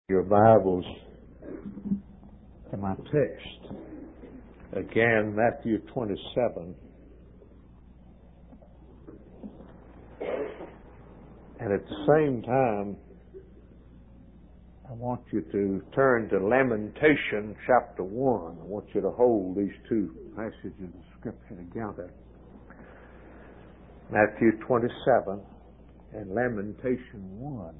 Your Bibles to my text. Again, Matthew 27. And at the same time, I want you to turn to Lamentation chapter 1. I want you to hold these two passages of Scripture together. Matthew 27 and Lamentation 1.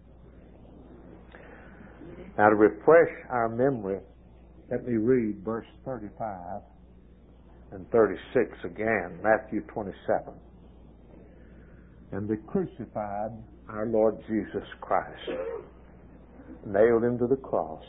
Now, to refresh our memory, let me read verse 35 and 36 again, Matthew 27. And they crucified our Lord Jesus Christ, nailed him to the cross,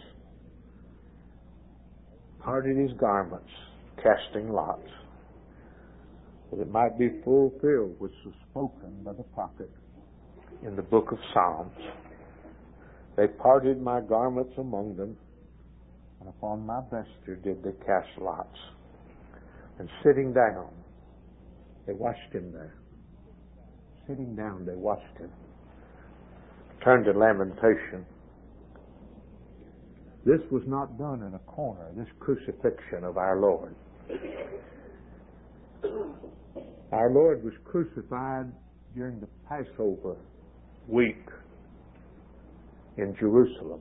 parted his garments, casting lots, that it might be fulfilled which was spoken by the prophet in the book of Psalms. They parted my garments among them, and upon my vesture did they cast lots. And sitting down, they washed him there. Sitting down, they washed him. Turn to Lamentation. This was not done in a corner, this crucifixion of our Lord. Our Lord was crucified during the Passover week in Jerusalem.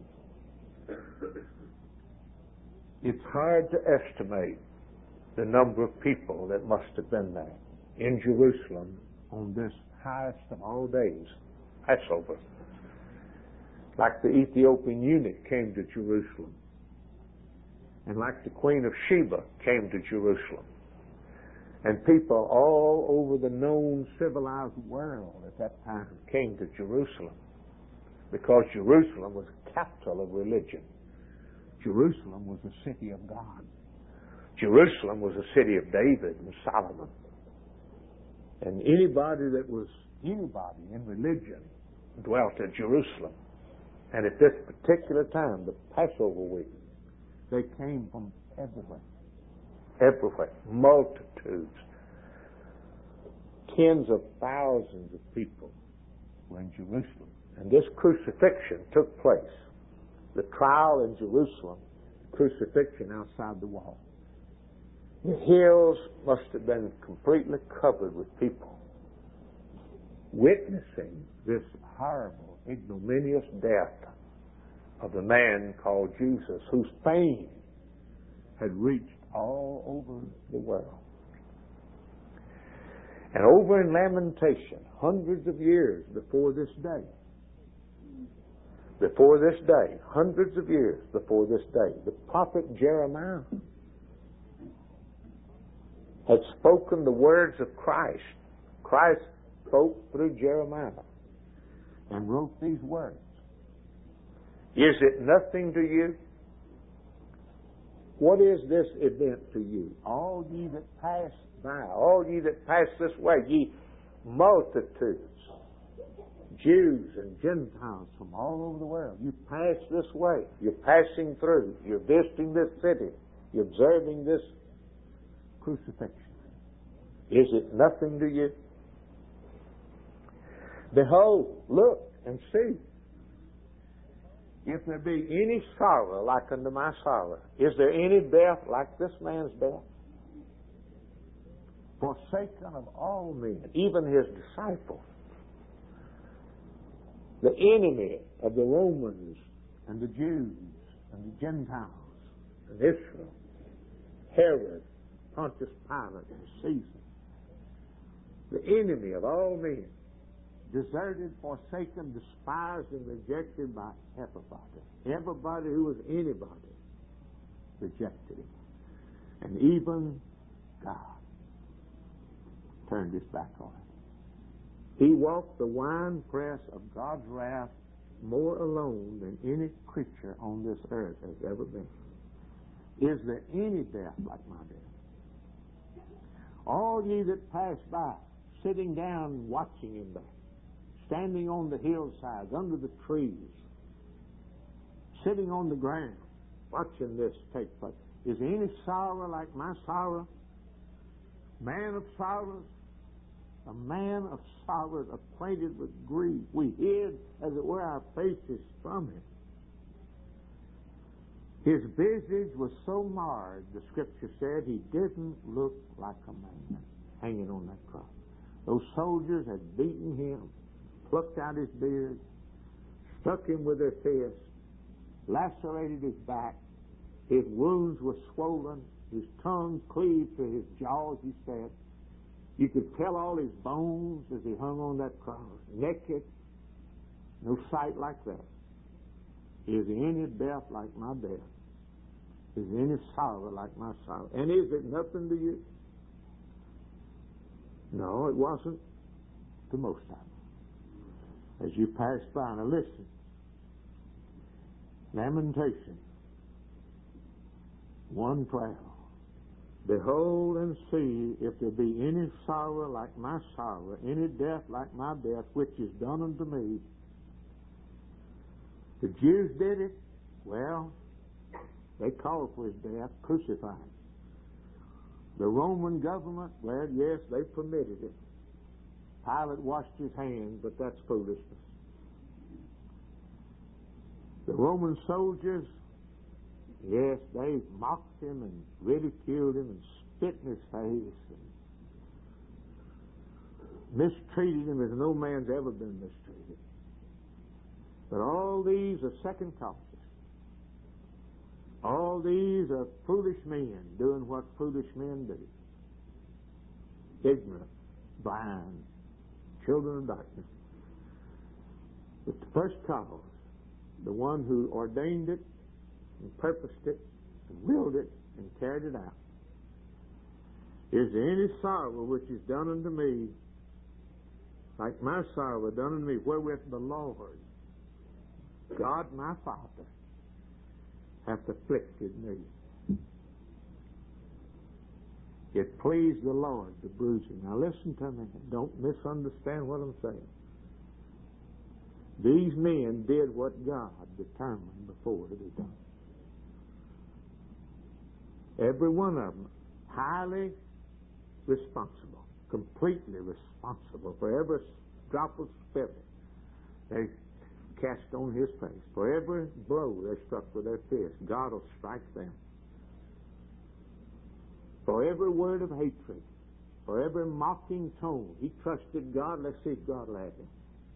It's hard to estimate the number of people that must have been there in Jerusalem on this highest of all days, Passover. Like the Ethiopian eunuch came to Jerusalem, and like the Queen of Sheba came to Jerusalem, and people all over the known civilized world at that time came to Jerusalem, because Jerusalem was the capital of religion. Jerusalem was the city of God. Jerusalem was the city of David and Solomon. And anybody in religion dwelt in Jerusalem. And at this particular time, the Passover week, they came from everywhere. Everywhere. Multitudes. Tens of thousands of people were in Jerusalem. And this crucifixion took place. The trial in Jerusalem, crucifixion outside the wall. The hills must have been completely covered with people witnessing this horrible, ignominious death of the man called Jesus, whose fame had reached all over the world. And over in Lamentation, hundreds of years before this day, hundreds of years before this day, the prophet Jeremiah had spoken the words of Christ. Christ spoke through Jeremiah and wrote these words. Is it nothing to you? What is this event to you? All ye that pass by, all ye that pass this way, ye multitudes, Jews and Gentiles from all over the world. You pass this way. You're passing through. You're visiting this city. You're observing this crucifixion. Is it nothing to you? Behold, look and see. If there be any sorrow like unto my sorrow, is there any death like this man's death? Forsaken of all men, even his disciples. The enemy of the Romans and the Jews and the Gentiles and Israel, Herod, Pontius Pilate, and Caesar. The enemy of all men, deserted, forsaken, despised, and rejected by everybody. Everybody who was anybody rejected him. And even God turned his back on him. He walked the winepress of God's wrath more alone than any creature on this earth has ever been. Is there any death like my death? All ye that pass by, sitting down watching him there, standing on the hillsides, under the trees, sitting on the ground, watching this take place. Is there any sorrow like my sorrow? Man of sorrows, a man of sorrows, acquainted with grief. We hid, as it were, our faces from him. His visage was so marred, the Scripture said, he didn't look like a man hanging on that cross. Those soldiers had beaten him, plucked out his beard, struck him with their fists, lacerated his back. His wounds were swollen. His tongue cleaved to his jaws, he said. You could tell all his bones as he hung on that cross, naked. No sight like that. Is any death like my death? Is any sorrow like my sorrow? And is it nothing to you? No, it wasn't to most of them. As you pass by, now listen. Lamentation 1:12. Behold and see if there be any sorrow like my sorrow, any death like my death, which is done unto me. The Jews did it. Well, they called for his death, crucified him. The Roman government, well, yes, they permitted it. Pilate washed his hands, but that's foolishness. The Roman soldiers, yes, they mocked him and ridiculed him and spit in his face and mistreated him as no man's ever been mistreated. But all these are second causes. All these are foolish men doing what foolish men do. Ignorant, blind, children of darkness. But the first cause, the one who ordained it and purposed it and willed it and carried it out. Is there any sorrow which is done unto me, like my sorrow done unto me, wherewith the Lord, God my Father, hath afflicted me? It pleased the Lord to bruise him. Now listen to me. Don't misunderstand what I'm saying. These men did what God determined before to be done. Every one of them highly responsible, completely responsible for every drop of spit they cast on his face. For every blow they struck with their fist, God will strike them. For every word of hatred, for every mocking tone, he trusted God. Let's see if God will have him.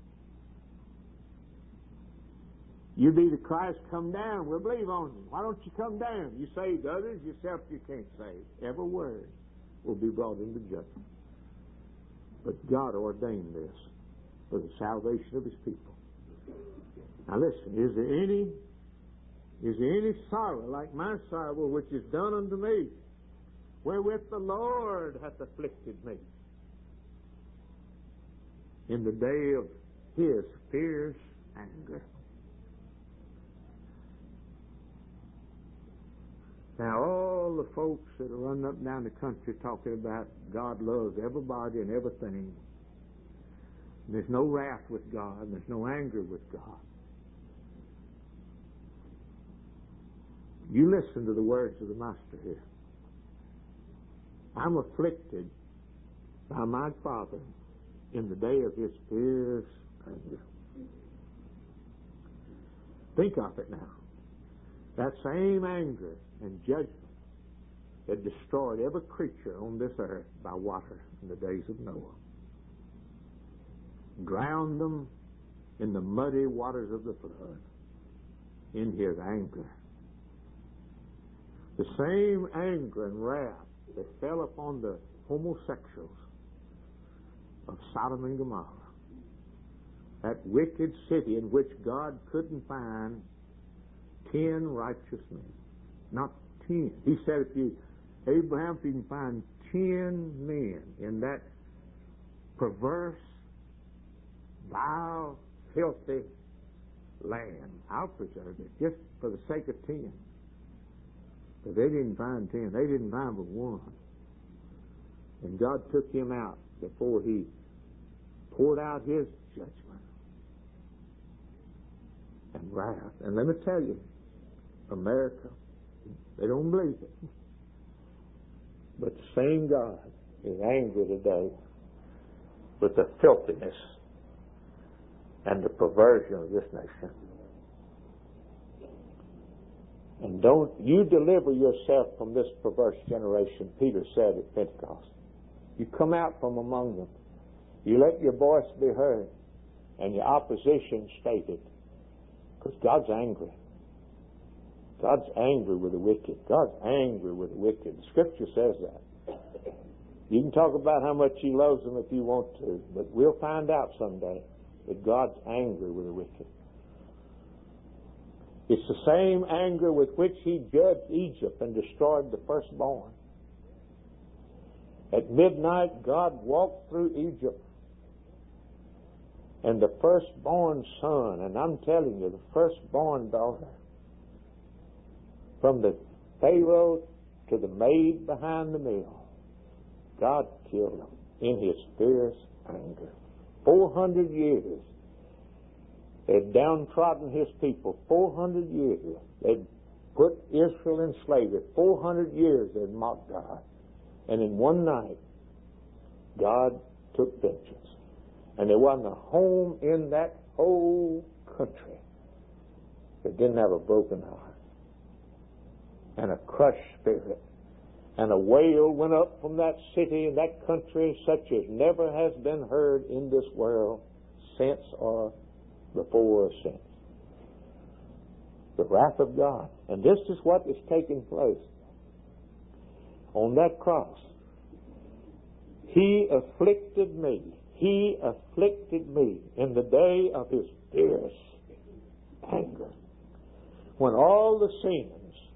You be the Christ, come down. We'll believe on you. Why don't you come down? You saved others, yourself you can't save. Every word will be brought into judgment. But God ordained this for the salvation of his people. Now listen, is there any sorrow like my sorrow which is done unto me, wherewith the Lord hath afflicted me in the day of his fierce anger? Now, all the folks that are running up and down the country talking about God loves everybody and everything, there's no wrath with God, and there's no anger with God. You listen to the words of the Master here. I'm afflicted by my Father in the day of his fierce anger. Think of it now. That same anger and judgment that destroyed every creature on this earth by water in the days of Noah, drowned them in the muddy waters of the flood in his anger. The same anger and wrath that fell upon the homosexuals of Sodom and Gomorrah, that wicked city in which God couldn't find 10 righteous men. Not 10. He said, Abraham, if you can find 10 men in that perverse, vile, filthy land, I'll preserve it just for the sake of 10. But they didn't find 10. They didn't find but one. And God took him out before he poured out his judgment and wrath. And let me tell you, America, they don't believe it. But the same God is angry today with the filthiness and the perversion of this nation. And don't you deliver yourself from this perverse generation, Peter said at Pentecost. You come out from among them. You let your voice be heard and your opposition stated. Because God's angry. God's angry with the wicked. God's angry with the wicked. The Scripture says that. You can talk about how much He loves them if you want to, but we'll find out someday that God's angry with the wicked. It's the same anger with which He judged Egypt and destroyed the firstborn. At midnight, God walked through Egypt, and the firstborn son, and I'm telling you, the firstborn daughter, from the Pharaoh to the maid behind the mill, God killed them in His fierce anger. 400 years they'd downtrodden His people. 400 years they'd put Israel in slavery. 400 years they'd mocked God. And in one night, God took vengeance. And there wasn't a home in that whole country that didn't have a broken heart and a crushed spirit. And a wail went up from that city and that country such as never has been heard in this world since or before or since. The wrath of God. And this is what is taking place. On that cross, He afflicted me. He afflicted me in the day of His fierce anger. When all the sins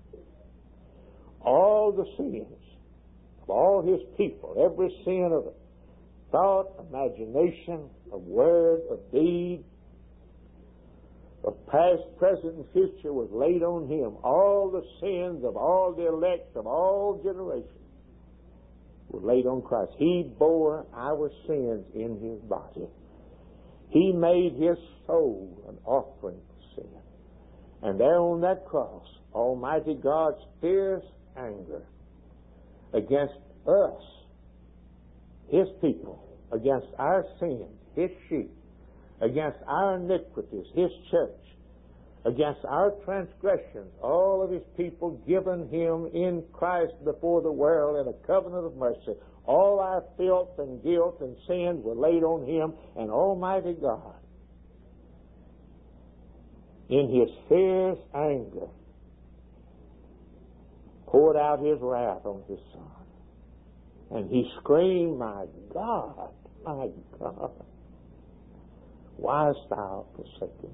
of all His people, every sin of thought, imagination, of word, of deed, of past, present, and future was laid on Him. All the sins of all the elect of all generations were laid on Christ. He bore our sins in His body. He made His soul an offering for sin. And there on that cross, Almighty God's fierce anger against us, His people, against our sins, His sheep, against our iniquities, His church, against our transgressions, all of His people given Him in Christ before the world in a covenant of mercy. All our filth and guilt and sins were laid on Him, and Almighty God, in His fierce anger, poured out His wrath on His Son. And He screamed, my God, why hast Thou forsaken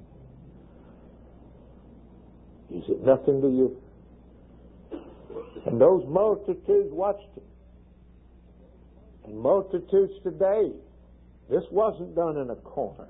me? Is it nothing to you? And those multitudes watched Him. And multitudes today, this wasn't done in a corner.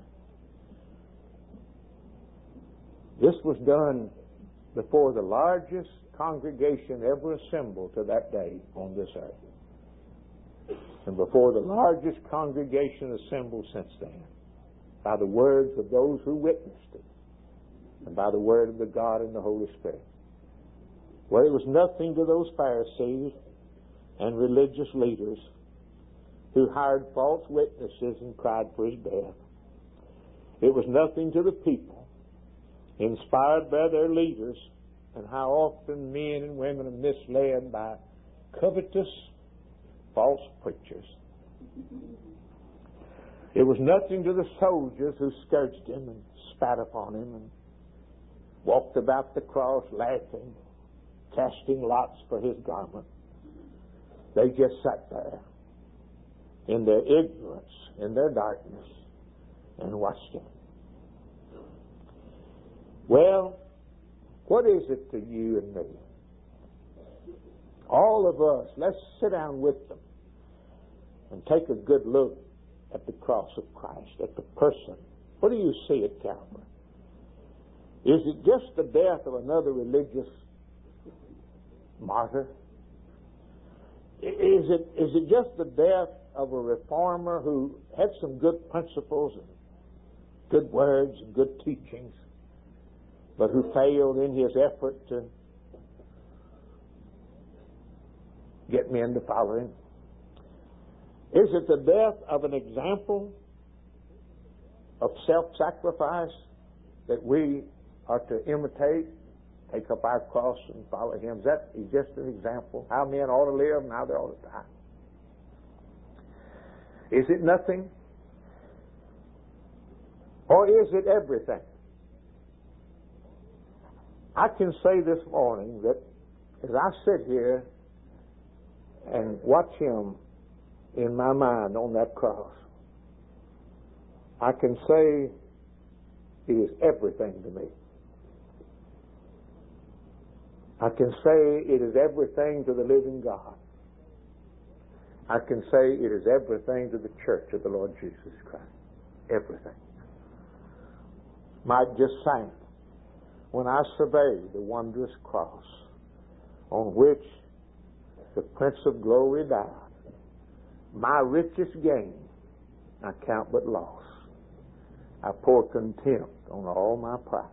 This was done before the largest congregation ever assembled to that day on this earth. And before the largest congregation assembled since then. By the words of those who witnessed it. And by the word of the God and the Holy Spirit. Well, it was nothing to those Pharisees and religious leaders who hired false witnesses and cried for His death. It was nothing to the people, inspired by their leaders, and how often men and women are misled by covetous false preachers. It was nothing to the soldiers who scourged Him and spat upon Him and walked about the cross laughing, casting lots for His garment. They just sat there in their ignorance, in their darkness, and watched Him. Well, what is it to you and me? All of us, let's sit down with them and take a good look at the cross of Christ, at the person. What do you see at Calvary? Is it just the death of another religious martyr? Is it just the death of a reformer who had some good principles and good words and good teachings, but who failed in his effort to get men to follow him? Is it the death of an example of self-sacrifice that we are to imitate take up our cross and follow Him. That is just an example how men ought to live and how they ought to die. Is it nothing? Or is it everything? I can say this morning that as I sit here and watch Him in my mind on that cross, I can say it is everything to me. I can say it is everything to the living God. I can say it is everything to the church of the Lord Jesus Christ. Everything. Might just sang, when I survey the wondrous cross on which the Prince of Glory died, my richest gain I count but loss. I pour contempt on all my pride.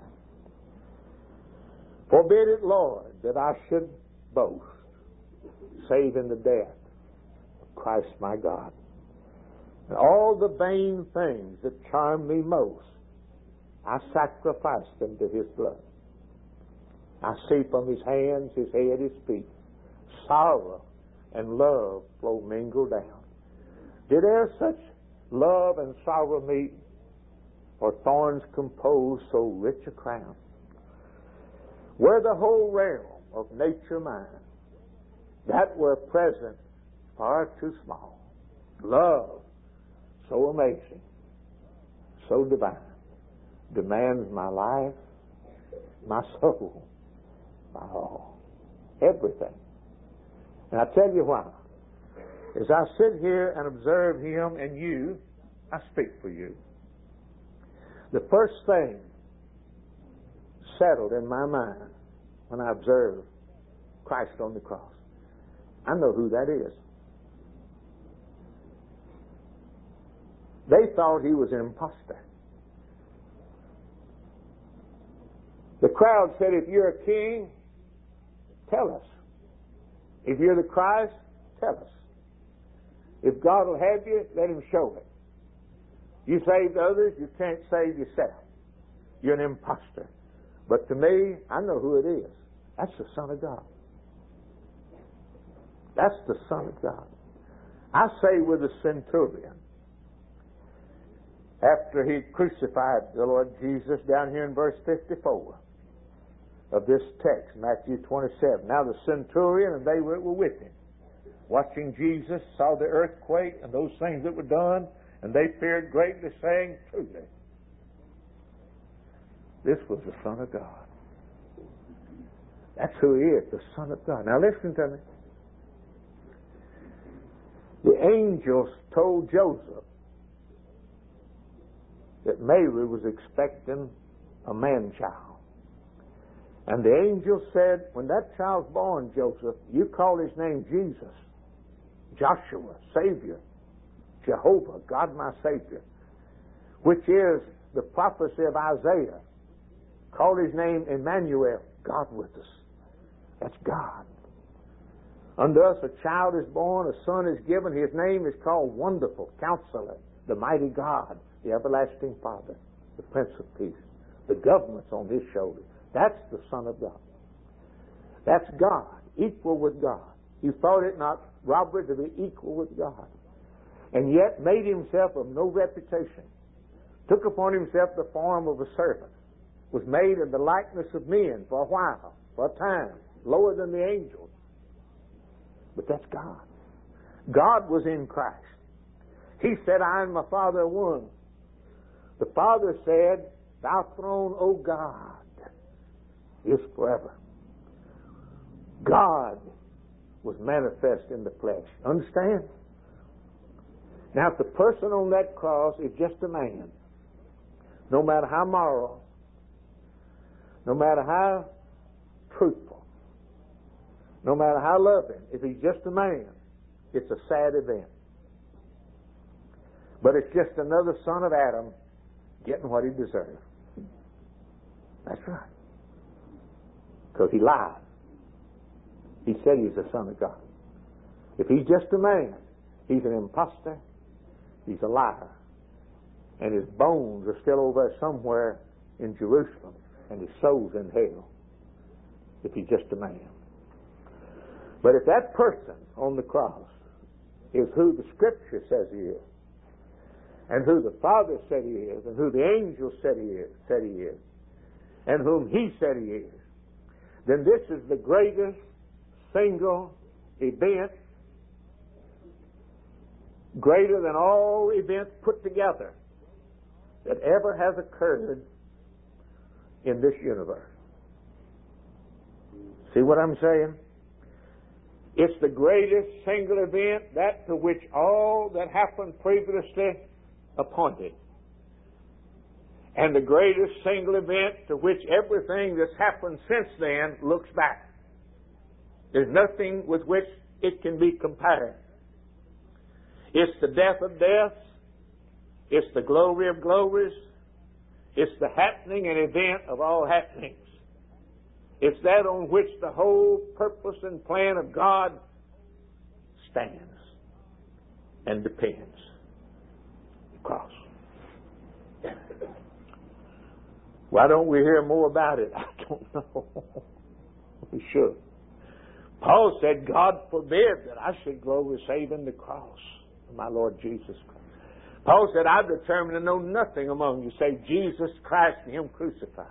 Forbid it, Lord, that I should boast, save in the death of Christ my God. And all the vain things that charm me most, I sacrifice them to His blood. I see from His hands, His head, His feet, sorrow and love flow mingled down. Did e'er such love and sorrow meet, or thorns compose so rich a crown? Were the whole realm of nature mine, that were present far too small. Love so amazing, so divine, demands my life, my soul, my all, everything. And I tell you why. As I sit here and observe Him and you, I speak for you. The first thing settled in my mind when I observe Christ on the cross, I know who that is. They thought He was an imposter. The crowd said, if you're a king, tell us. If you're the Christ, tell us. If God will have you, let Him show it. You saved others, you can't save yourself. You're an imposter. But to me, I know who it is. That's the Son of God. That's the Son of God. I say with the centurion, after he crucified the Lord Jesus, down here in verse 54 of this text, Matthew 27. Now the centurion and they were with him, watching Jesus, saw the earthquake and those things that were done, and they feared greatly, saying, truly, this was the Son of God. That's who He is, the Son of God. Now listen to me. The angels told Joseph that Mary was expecting a man-child. And the angel said, when that child's born, Joseph, you call his name Jesus, Joshua, Savior, Jehovah, God my Savior, which is the prophecy of Isaiah. Call his name Emmanuel, God with us. That's God. Unto us a child is born, a son is given. His name is called Wonderful, Counselor, the Mighty God, the Everlasting Father, the Prince of Peace. The government's on His shoulders. That's the Son of God. That's God, equal with God. He thought it not robbery to be equal with God. And yet made Himself of no reputation. Took upon Himself the form of a servant. Was made in the likeness of men for a while, for a time, lower than the angels. But that's God. God was in Christ. He said, I and my Father are one. The Father said, Thy throne, O God, is forever. God was manifest in the flesh. Understand? Now, if the person on that cross is just a man, no matter how moral, no matter how truthful, no matter how loving, if he's just a man, it's a sad event. But it's just another son of Adam getting what he deserved. That's right. Because he lied. He said he's the Son of God. If he's just a man, he's an imposter, he's a liar. And his bones are still over there somewhere in Jerusalem, and his soul's in hell. if he's just a man. But if that person on the cross is who the Scripture says he is, and who the Father said he is, and who the angel said he is, and whom he said he is, then this is the greatest single event, greater than all events put together, that ever has occurred in this universe. See what I'm saying? It's the greatest single event, that to which all that happened previously appointed. And the greatest single event to which everything that's happened since then looks back. There's nothing with which it can be compared. It's the death of deaths. It's the glory of glories. It's the happening and event of all happenings. It's that on which the whole purpose and plan of God stands and depends. The cross. Why don't we hear more about it? I don't know. We should. Paul said, God forbid that I should glory save in the cross of my Lord Jesus Christ. Paul said, I've determined to know nothing among you save Jesus Christ and Him crucified.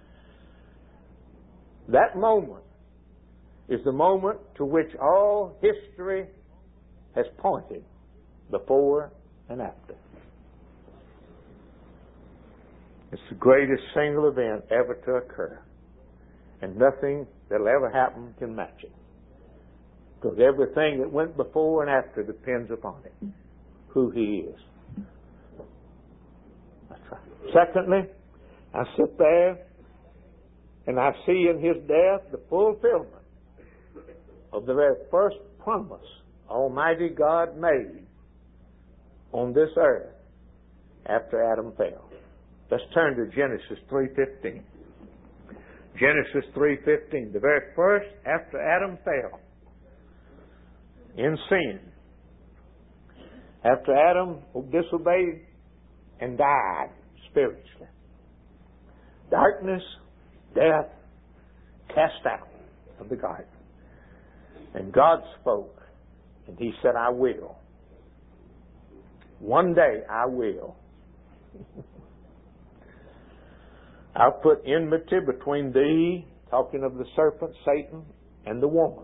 That moment is the moment to which all history has pointed, before and after. It's the greatest single event ever to occur. And nothing that'll ever happen can match it. Because everything that went before and after depends upon it. Who He is. That's right. Secondly, I sit there and I see in His death the fulfillment of the very first promise Almighty God made on this earth after Adam fell. Let's turn to Genesis 3:15. Genesis 3:15. The very first after Adam fell in sin. After Adam disobeyed and died spiritually. Darkness, death, cast out of the garden. And God spoke, and He said, I will. One day I will. I'll put enmity between thee, talking of the serpent, Satan, and the woman.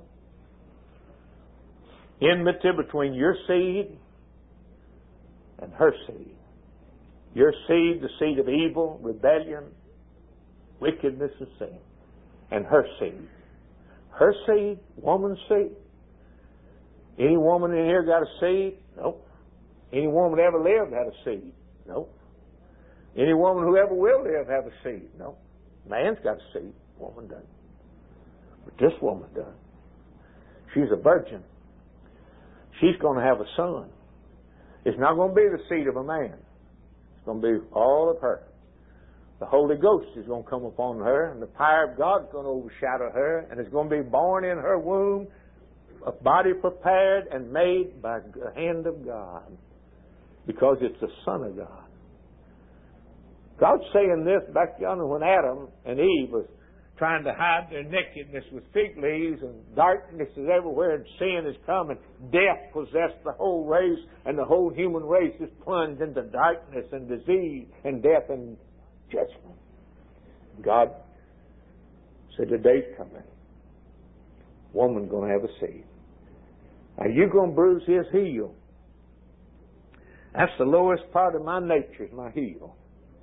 Enmity between your seed and her seed. Your seed, the seed of evil, rebellion, wickedness, and sin. And her seed. Her seed, woman's seed. Any woman in here got a seed? Nope. Any woman ever lived had a seed? Nope. Any woman who ever will live have a seed? No. Man's got a seed. Woman doesn't. But this woman does. She's a virgin. She's going to have a son. It's not going to be the seed of a man. It's going to be all of her. The Holy Ghost is going to come upon her, and the power of God is going to overshadow her, and it's going to be born in her womb, a body prepared and made by the hand of God, because it's the Son of God. God's saying this back yonder when Adam and Eve was trying to hide their nakedness with fig leaves, and darkness is everywhere, and sin is coming. Death possessed the whole race, and the whole human race is plunged into darkness and disease and death and judgment. God said, the day's coming. Woman's going to have a seed. Are you going to bruise his heel? That's the lowest part of my nature, is my heel.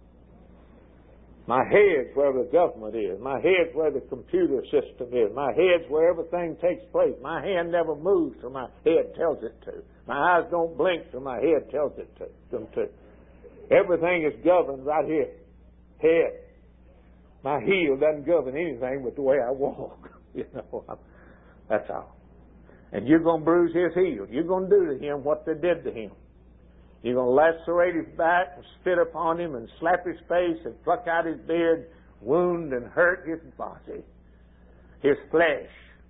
My head's where the government is. My head's where the computer system is. My head's where everything takes place. My hand never moves till my head tells it to. My eyes don't blink till my head tells it to them to. Everything is governed right here. Head. My heel doesn't govern anything but the way I walk. That's all. And you're going to bruise his heel. You're going to do to him what they did to him. You're going to lacerate his back and spit upon him and slap his face and pluck out his beard, wound and hurt his body, his flesh.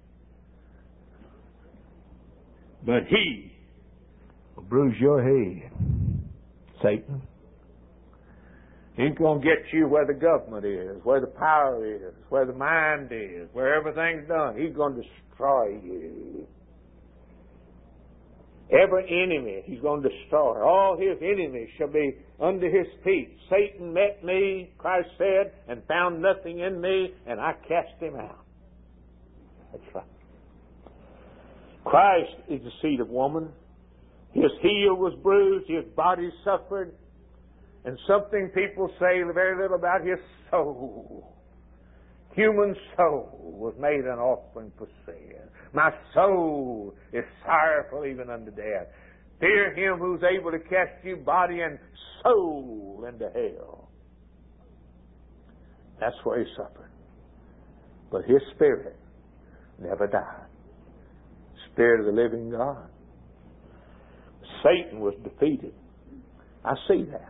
But he will bruise your head, Satan. He's going to get you where the government is, where the power is, where the mind is, where everything's done. He's going to destroy you. Every enemy He's going to destroy. All His enemies shall be under His feet. Satan met me, Christ said, and found nothing in me, and I cast him out. That's right. Christ is the seed of woman. His heel was bruised, His body suffered. And something people say very little about His soul. Human soul was made an offering for sin. My soul is sorrowful even unto death. Fear Him who's able to cast you body and soul into hell. That's where He suffered. But His spirit never died. Spirit of the living God. Satan was defeated. I see that.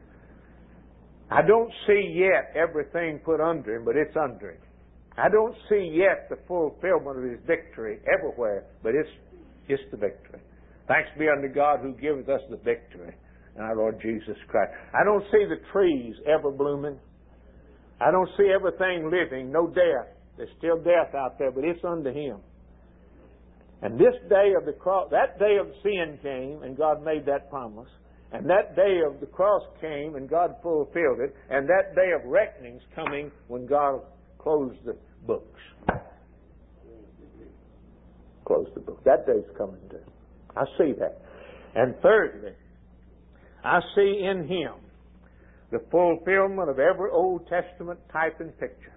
I don't see yet everything put under Him, but it's under Him. I don't see yet the fulfillment of His victory everywhere, but it's the victory. Thanks be unto God who giveth us the victory in our Lord Jesus Christ. I don't see the trees ever blooming. I don't see everything living, no death. There's still death out there, but it's unto Him. And this day of the cross, that day of sin came, and God made that promise. And that day of the cross came, and God fulfilled it. And that day of reckoning's coming when God closed the books. Closed the book. That day's coming too. I see that. And thirdly, I see in Him the fulfillment of every Old Testament type and picture.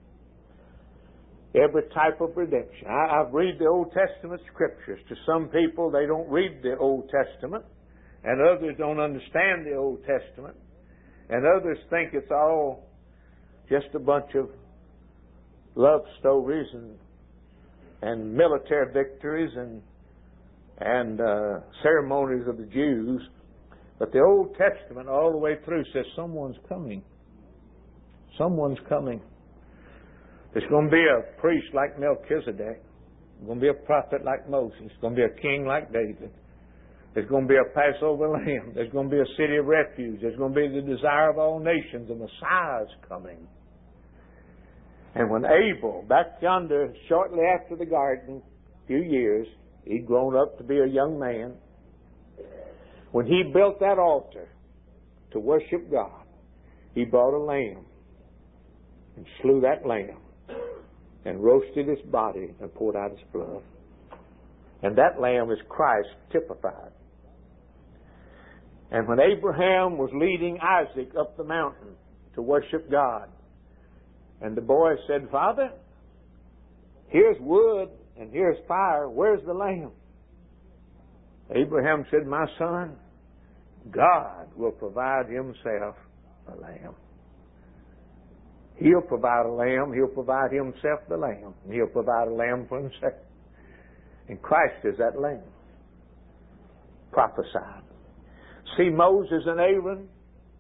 Every type of redemption. I've read the Old Testament scriptures. To some people, they don't read the Old Testament. And others don't understand the Old Testament. And others think it's all just a bunch of love stories and military victories and ceremonies of the Jews. But the Old Testament all the way through says someone's coming. Someone's coming. There's going to be a priest like Melchizedek. There's going to be a prophet like Moses. There's going to be a king like David. There's going to be a Passover lamb. There's going to be a city of refuge. There's going to be the desire of all nations. The Messiah's coming. And when Abel, back yonder, shortly after the garden, a few years, he'd grown up to be a young man. When he built that altar to worship God, he brought a lamb and slew that lamb and roasted its body and poured out its blood. And that lamb is Christ typified. And when Abraham was leading Isaac up the mountain to worship God, and the boy said, "Father, here's wood and here's fire. Where's the lamb?" Abraham said, "My son, God will provide Himself a lamb. He'll provide a lamb. He'll provide Himself the lamb. And He'll provide a lamb for Himself." And Christ is that lamb. Prophesied. See Moses and Aaron,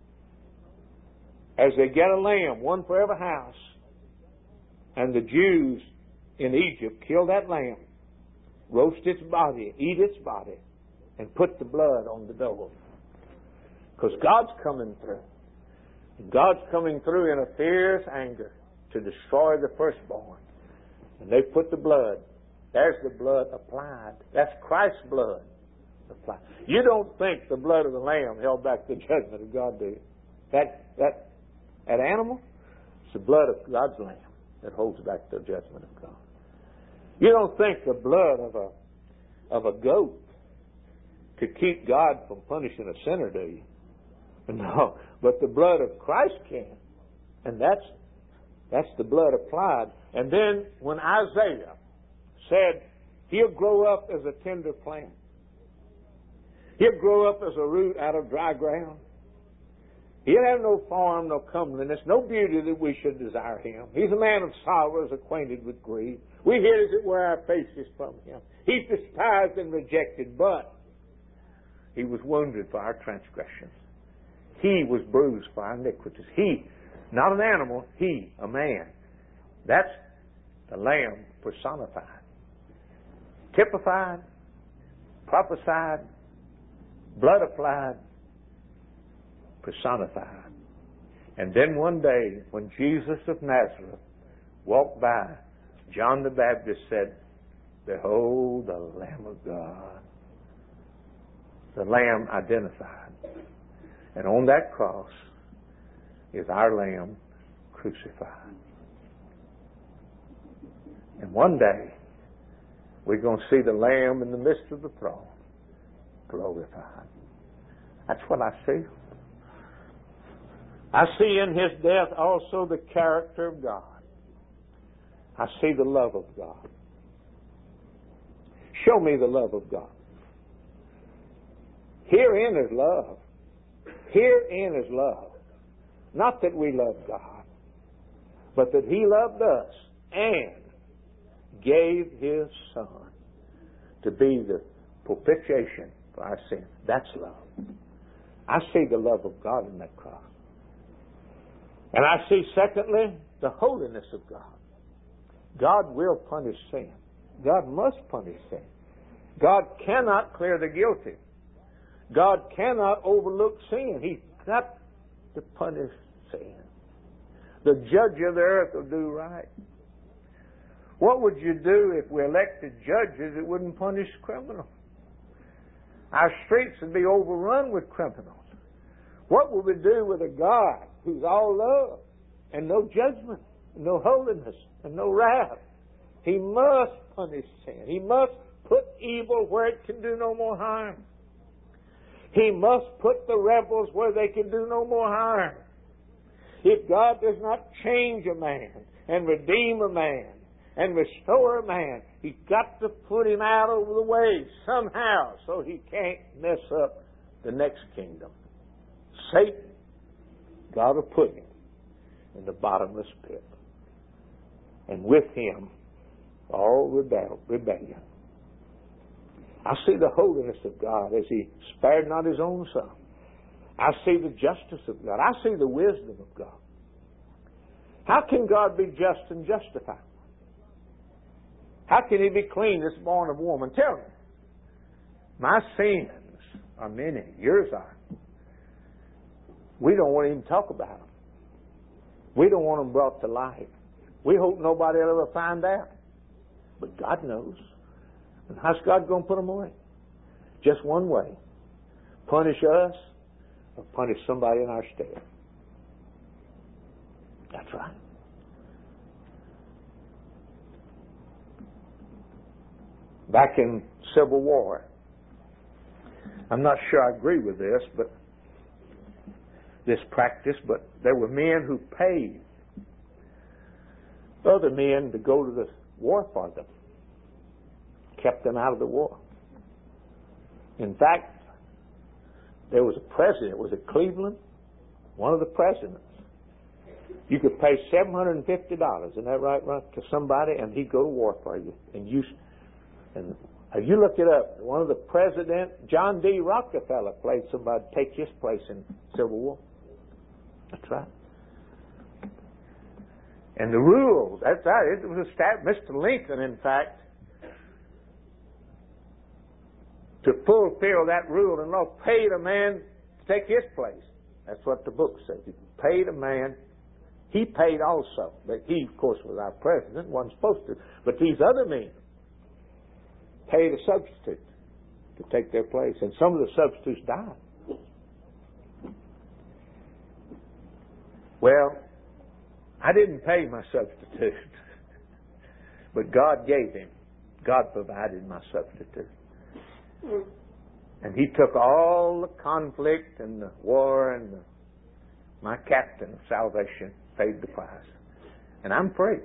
as they get a lamb, one for every house, and the Jews in Egypt kill that lamb, roast its body, eat its body, and put the blood on the door. Because God's coming through. And God's coming through in a fierce anger to destroy the firstborn. And they put the blood. There's the blood applied. That's Christ's blood applied. You don't think the blood of the lamb held back the judgment of God, do you? That animal, it's the blood of God's lamb that holds back the judgment of God. You don't think the blood of a goat could keep God from punishing a sinner, do you? No, but the blood of Christ can. And that's the blood applied. And then when Isaiah said, "He'll grow up as a tender plant. He'll grow up as a root out of dry ground. He'll have no form, no comeliness, no beauty that we should desire Him. He's a man of sorrows, acquainted with grief. We hid, as it were, our faces from Him. He's despised and rejected, but He was wounded for our transgressions. He was bruised for our iniquities." He, not an animal, He, a man. That's the Lamb personified. Typified, prophesied, blood applied, personified. And then one day, when Jesus of Nazareth walked by, John the Baptist said, "Behold the Lamb of God." The Lamb identified. And on that cross is our Lamb crucified. And one day, we're going to see the Lamb in the midst of the throne glorified. That's what I see. I see in His death also the character of God. I see the love of God. Show me the love of God. Herein is love. Herein is love. Not that we love God, but that He loved us and gave His Son to be the propitiation for our sins. That's love. I see the love of God in that cross. And I see, secondly, the holiness of God. God will punish sin. God must punish sin. God cannot clear the guilty. God cannot overlook sin. He's got to punish sin. The judge of the earth will do right. What would you do if we elected judges that wouldn't punish criminals? Our streets would be overrun with criminals. What would we do with a God who's all love and no judgment, no holiness, and no wrath? He must punish sin. He must put evil where it can do no more harm. He must put the rebels where they can do no more harm. If God does not change a man and redeem a man and restore a man, He's got to put him out of the way somehow so he can't mess up the next kingdom. Satan, God will put him in the bottomless pit. And with him, all rebellion. I see the holiness of God as He spared not His own Son. I see the justice of God. I see the wisdom of God. How can God be just and justified? How can He be clean that's born of woman? Tell me. My sins are many. Yours are. We don't want to even talk about them. We don't want them brought to light. We hope nobody will ever find out. But God knows. And how's God going to put them away? Just one way. Punish us or punish somebody in our stead. That's right. Back in Civil War, I'm not sure I agree with this practice, but there were men who paid other men to go to the war for them. Kept them out of the war. In fact, there was a president, was it Cleveland? One of the presidents. You could pay $750, isn't that right, to somebody, and he'd go to war for you. And you look it up, one of the presidents, John D. Rockefeller, played somebody to take his place in Civil War. That's right. And the rules, that's right, it was established. Mr. Lincoln, in fact, to fulfill that rule and law, paid a man to take his place. That's what the book says. He paid a man. He paid also. But he, of course, was our president, wasn't supposed to. But these other men paid a substitute to take their place. And some of the substitutes died. Well, I didn't pay my substitute. But God gave him. God provided my substitute. And he took all the conflict and the war, and my captain of salvation paid the price. And I'm free.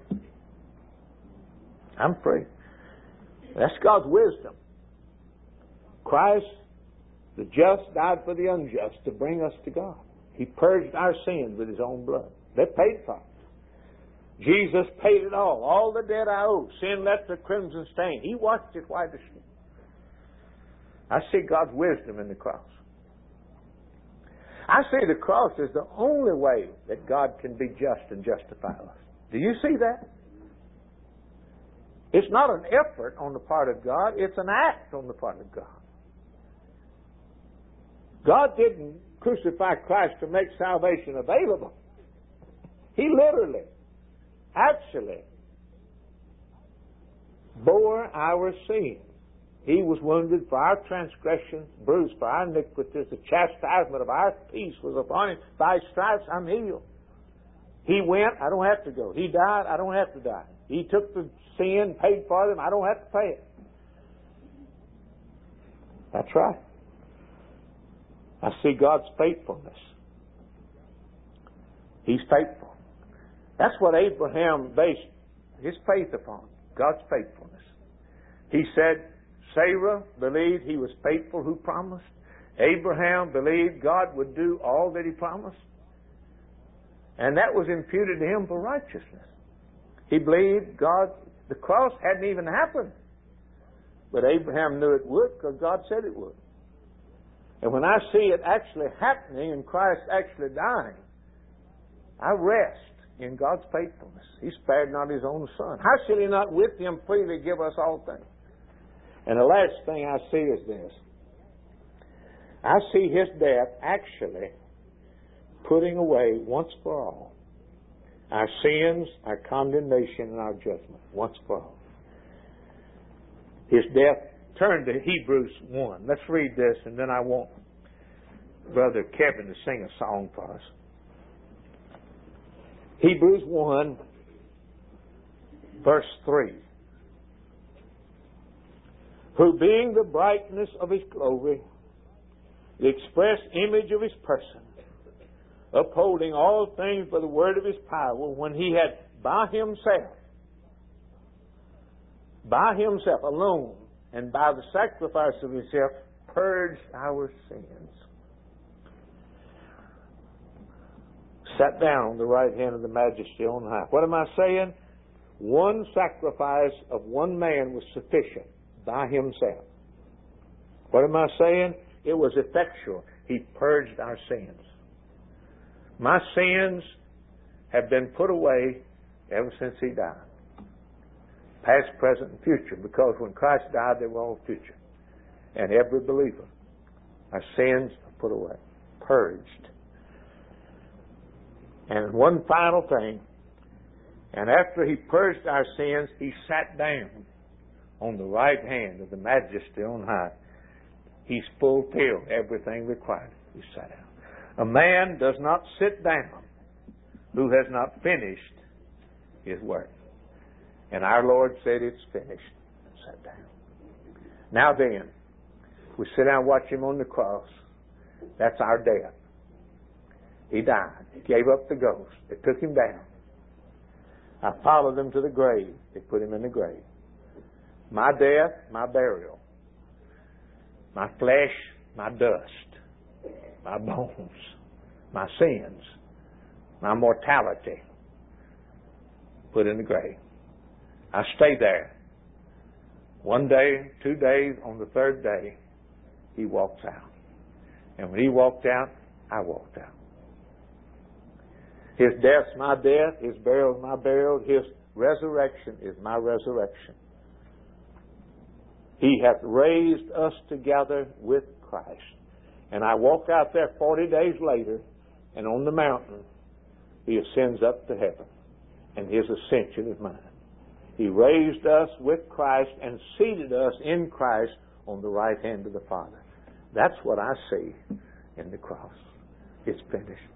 I'm free. That's God's wisdom. Christ, the just, died for the unjust to bring us to God. He purged our sins with His own blood. They paid for it. Jesus paid it all. All the debt I owe. Sin left a crimson stain. He washed it white as snow. I see God's wisdom in the cross. I see the cross as the only way that God can be just and justify us. Do you see that? It's not an effort on the part of God. It's an act on the part of God. God didn't crucify Christ to make salvation available. He literally, actually, bore our sin. He was wounded for our transgressions, bruised for our iniquities. The chastisement of our peace was upon him. By his stripes I'm healed. He went, I don't have to go. He died, I don't have to die. He took the sin, paid for them, I don't have to pay it. That's right. I see God's faithfulness. He's faithful. That's what Abraham based his faith upon, God's faithfulness. He said, Sarah believed he was faithful who promised. Abraham believed God would do all that he promised. And that was imputed to him for righteousness. He believed God, the cross hadn't even happened. But Abraham knew it would because God said it would. And when I see it actually happening and Christ actually dying, I rest in God's faithfulness. He spared not his own Son. How shall he not with him freely give us all things? And the last thing I see is this. I see his death actually putting away once for all our sins, our condemnation, and our judgment. Once for all. His death. Turn to Hebrews 1. Let's read this, and then I want Brother Kevin to sing a song for us. Hebrews 1, verse 3. Who being the brightness of his glory, the express image of his person, upholding all things by the word of his power, when he had by himself alone, and by the sacrifice of himself, purged our sins. Sat down on the right hand of the Majesty on high. What am I saying? One sacrifice of one man was sufficient by himself. What am I saying? It was effectual. He purged our sins. My sins have been put away ever since he died. Past, present, and future. Because when Christ died, they were all future. And every believer, our sins are put away. Purged. And one final thing. And after he purged our sins, he sat down on the right hand of the Majesty on high. He's fulfilled everything required. He sat down. A man does not sit down who has not finished his work. And our Lord said, it's finished, and sat down. Now then, we sit down and watch him on the cross. That's our death. He died. He gave up the ghost. They took him down. I followed him to the grave. They put him in the grave. My death, my burial. My flesh, my dust. My bones. My sins. My mortality. Put in the grave. I stay there. 1 day, 2 days, on the third day, he walks out. And when he walked out, I walked out. His death's my death, his burial's my burial, his resurrection is my resurrection. He hath raised us together with Christ. And I walk out there 40 days later, and on the mountain, he ascends up to heaven. And his ascension is mine. He raised us with Christ and seated us in Christ on the right hand of the Father. That's what I see in the cross. It's finished.